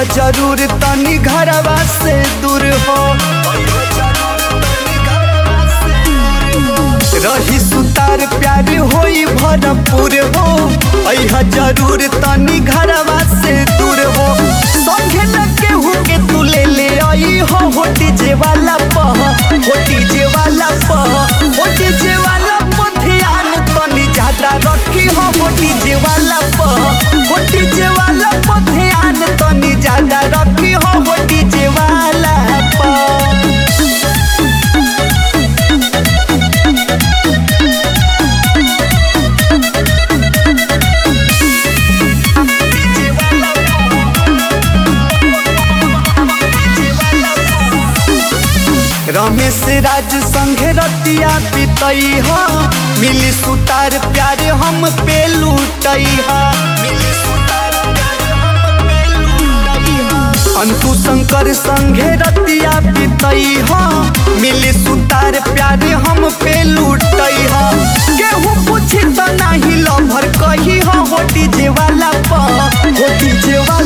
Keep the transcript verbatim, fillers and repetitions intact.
जरूर तनी घरवा से दूर हो। रही सुतार प्यार होई भरपूर हो, अइहा जरूर तनी घरवा से दूर हो। संगे न केहू के तू ले ले आई हो, हो डीजे वाला पह, हो डीजे वाला पह, हो डीजे वाला पर ध्यान तनी ज्यादा रखी हो, हो डीजे वाला पह, हो डीजे वाला पर ध्यान तनी ज्यादा रखी हो, हो डीजे वाला पह। रमेश राज संगे रतिया बितई हा, मिली सुतार प्यार हम पे लूटई हा। अंतु शंकर संगे रतिया बितई हा, मिली सुतार प्यार हम पे लूटई हा। केहू पूछी तो नहीं लभर कही हो, हो डीजे वाला पह, हो डीजे वाला